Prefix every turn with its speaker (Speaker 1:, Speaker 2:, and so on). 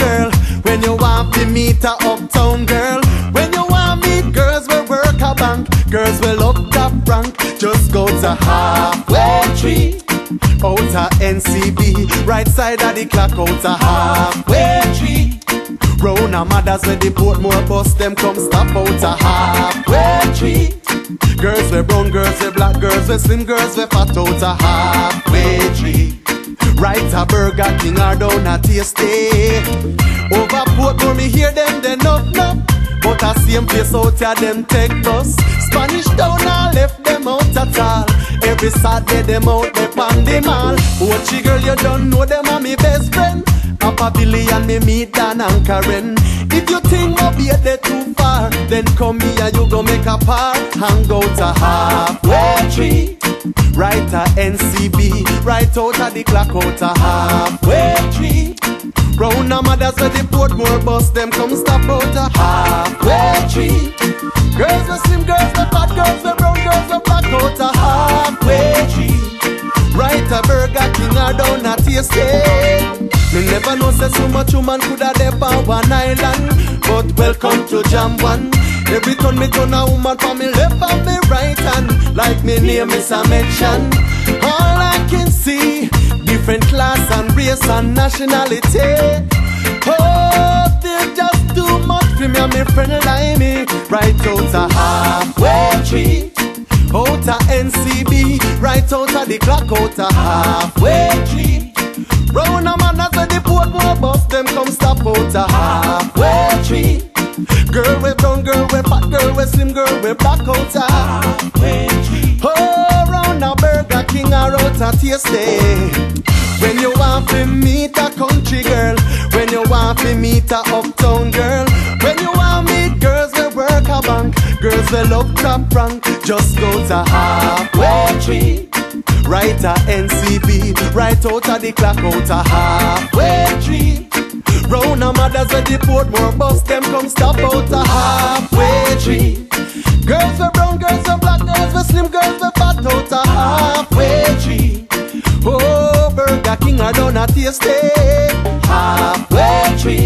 Speaker 1: girl. When you want to meet a uptown girl. When you want meet girls we work a bank. Girls will love top rank. Just go to Halfway Tree. Out a NCB, right side of the clock. Out a Halfway Tree. Round a mothers with the Portmore bus, them come stop out a Halfway Tree. Girls with brown, girls with black, girls with slim, girls with fat. Out a Halfway Tree. Right a Burger King or down a Tasty. Over Portmore me hear them they knock. But a same place out here them take bus. Spanish Town I left them out at all. Every Saturday them out they pan the mall. Watchy girl you don't know them are me best friend. Papa Billy and me meet Dan and Karen. If you think my be they too far, then come here you go make a par. Hang out a Halfway Tree. Right a NCB, right out of the clock. Out a Halfway Tree. Round a mothers with the Portmore bus, them come stop out a Halfway Tree. Girls with slim, girls with fat, girls with brown, girls with black. Out a Halfway Tree. Right a Burger King or down a Tasty. Me never know say so much woman coulda dep on one island. But welcome to Jam One. Every time me turn a woman for me left and me right hand. Like me name is a mention. All I can see, different class and race and nationality. Oh, they're just too much for me and me friend like me. Right out a Halfway Tree. Out a NCB, right out of the clock. Out a Halfway Tree. Round a man as the Portmore bus, them come stop out a Halfway Tree. Girl with brown, girl with fat, girl with slim, girl with black. Out a Halfway Tree. Oh, round a Burger King or out a Tasty. When you want to meet a country girl, when you want to meet a uptown girl, when you want to meet girls that work a bank, girls that love top rank, just go to Halfway Tree. Right a NCB, right out of the clock. Out a Halfway Tree. Round a mothers with the Portmore bus, them come stop out a Halfway Tree. Girls with brown, girls with black, girls with slim, girls with fat. Out a Halfway Tree. Oh, Burger King or down a Tasty. Halfway Tree.